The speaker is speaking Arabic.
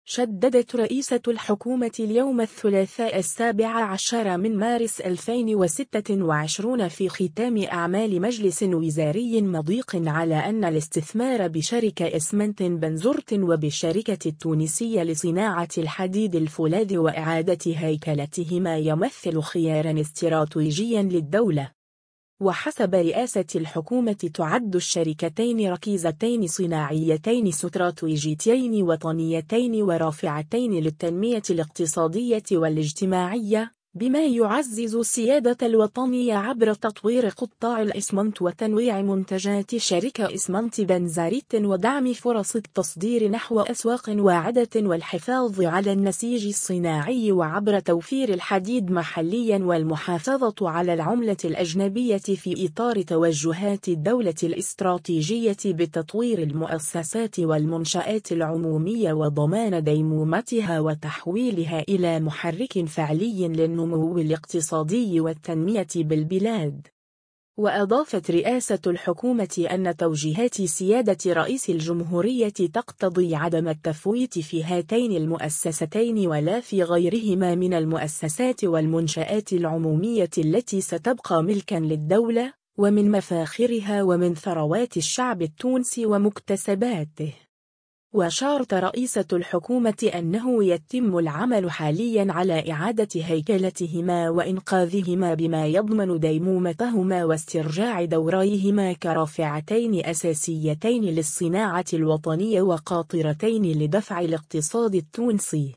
شددت رئيسة الحكومة اليوم الثلاثاء 17 من مارس 2026 في ختام أعمال مجلس وزاري مضيق على أن الاستثمار بشركة إسمنت بنزرت وبالشركة التونسية لصناعة الحديد الفولاذ وإعادة هيكلتهما يمثل خياراً استراتيجياً للدولة. وحسب رئاسة الحكومة تعد الشركتين ركيزتين صناعيتين استراتيجيتين وطنيتين ورافعتين للتنمية الاقتصادية والاجتماعية، بما يعزز السيادة الوطنية عبر تطوير قطاع الإسمنت وتنويع منتجات شركة إسمنت بنزرت ودعم فرص التصدير نحو أسواق واعدة والحفاظ على النسيج الصناعي وعبر توفير الحديد محليا والمحافظة على العملة الأجنبية في إطار توجهات الدولة الاستراتيجية بتطوير المؤسسات والمنشآت العمومية وضمان ديمومتها وتحويلها إلى محرك فعلي للنمو الاقتصادي والتنمية بالبلاد. وأضافت رئاسة الحكومة أن توجيهات سيادة رئيس الجمهورية تقتضي عدم التفويت في هاتين المؤسستين ولا في غيرهما من المؤسسات والمنشآت العمومية التي ستبقى ملكاً للدولة ومن مفاخرها ومن ثروات الشعب التونسي ومكتسباته. وأشارت رئيسة الحكومة أنه يتم العمل حالياً على إعادة هيكلتهما وإنقاذهما بما يضمن ديمومتهما واسترجاع دوريهما كرافعتين أساسيتين للصناعة الوطنية وقاطرتين لدفع الاقتصاد التونسي.